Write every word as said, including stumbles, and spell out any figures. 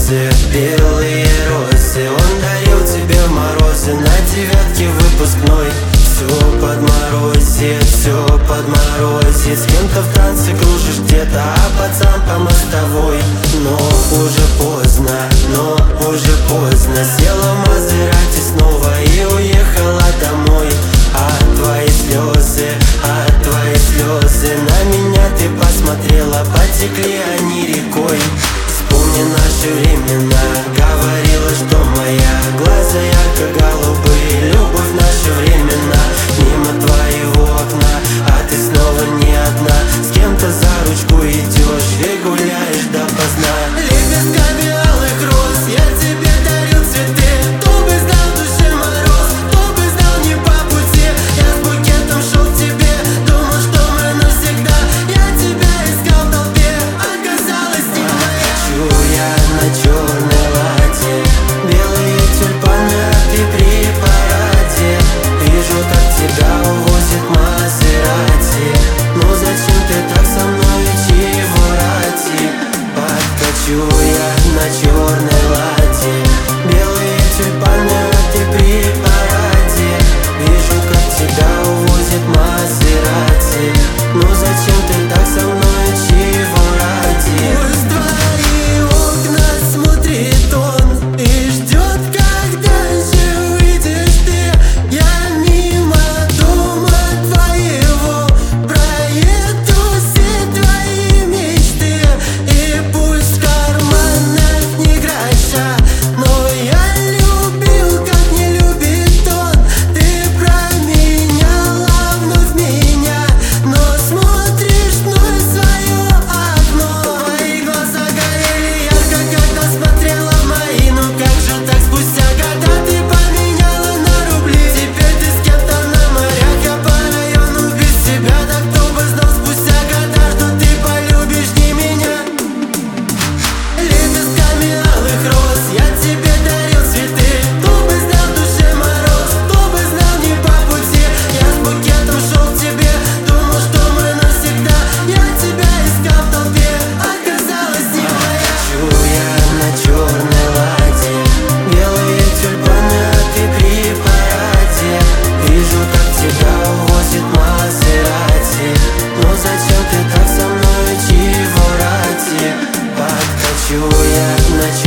слезы, белые розы. Он дарил тебе морозы на девятке выпускной. Все под морозе, все под морозе. С кем-то в танце кружишь где-то, а пацан по мостовой. Но уже поздно, но уже поздно. Села в Мазерати снова и уехала домой. А твои слезы, а твои слезы, на меня ты посмотрела, потекли они рекой. Вспомни наши времена, говорила, что моя глаза ярко-голубые. Любовь в наши времена, мимо твоего окна, а ты снова не одна. С кем-то за ручку идешь и гуляешь допоздна. Лепестками алых роз я тебе дарил цветы. Кто бы знал в душе мороз, кто бы знал не по пути. Я с букетом шел к тебе, думал, что мы навсегда. Я тебя искал в толпе, оказалось не моя. Хочу я на черной ладе, белые тюльпаны, а ты при параде. Вижу, как тебя увозит Мазерати. Ну зачем ты так со мной, чего ради? Подкачу я на черной ладе, белые тюльпаны, а ты при параде. Вижу, как тебя увозит Мазерати. Ну зачем ты так со мной, чего ради? Пусть твои окна смотрит он и ждет, когда же выйдешь ты. Я мимо дома твоего проеду все твои мечты. И пусть в карманах не гроша, но я любил, как не любит он. Ты променяла вновь меня, но смотришь вновь в свое окно. Твои глаза горели ярко, когда смотрела в мои. Ну как же так, спустя года ты поменяла на рубли. Теперь ты с кем-то на морях, я по району без тебя. Да кто бы знал спустя года, что ты полюбишь не меня. Лепестками алых роз я тебе дарил цветы. Кто бы знал в душе мороз, кто бы знал не по пути. Я с букетом шел к тебе, думал, что мы навсегда. Я тебя искал в толпе, оказалось не моя. Хочу я на черной ладе, белые тюльпаны, а ты при параде. Вижу, как тебя увозит Мазерати. Ну зачем ты так со мной, чего ради? Подкачу я на